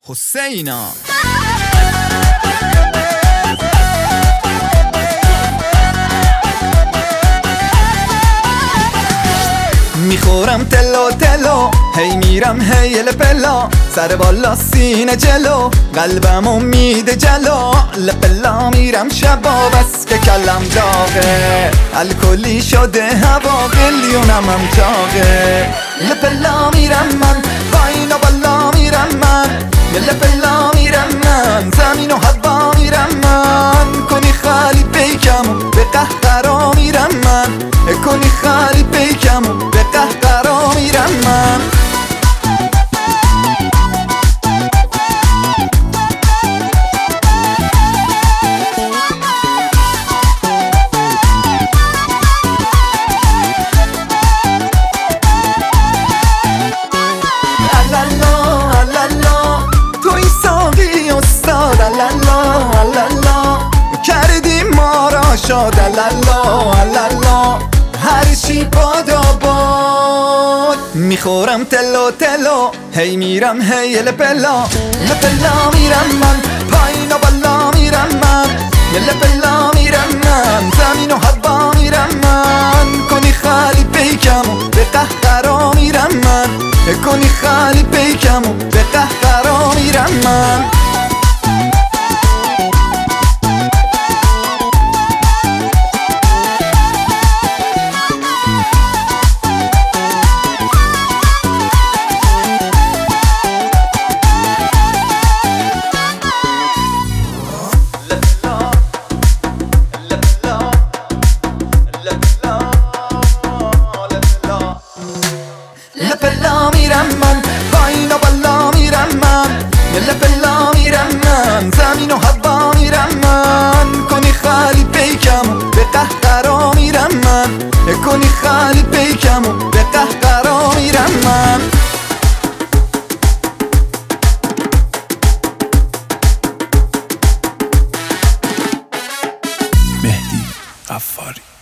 حسینا میخورم تلو تلو، هی میرم هی لپلا، سر بالا سینه جلو، قلبمو میده جلو. لپلا میرم شبا بس که کلم داغه، الکلی شده هوا قلیونم هم چاقه. لپلا میرم من، پایین و بالا میرم من، لپلا میرم من، زمین و هوا میرم من. کنی خالی پیکمو به قهقرا میرم من، کنی خالی پیکمو به قهقرا میرم من. توی ساقی استاد الالا، کردی ما را شاد الالا، هر چی باد آباد. میخورم تلو تلو، هی میرم هی لپلا، لپلا میرم من، پایین و بالا میرم من، لپلا میرم من، زمین و هوا میرم من. کنی خالی پیکمو به قهقرا میرم من، کنی خالی پیکمو به قهقرا میرم من. لپلا میرم من، پایین و بالا میرم من، لپلا میرم من، زمین و هوا میرم من. کنی خالی پیکمو به قهقرا میرم من، کنی خالی پیکمو به قهقرا میرم من. مهدی غفاری.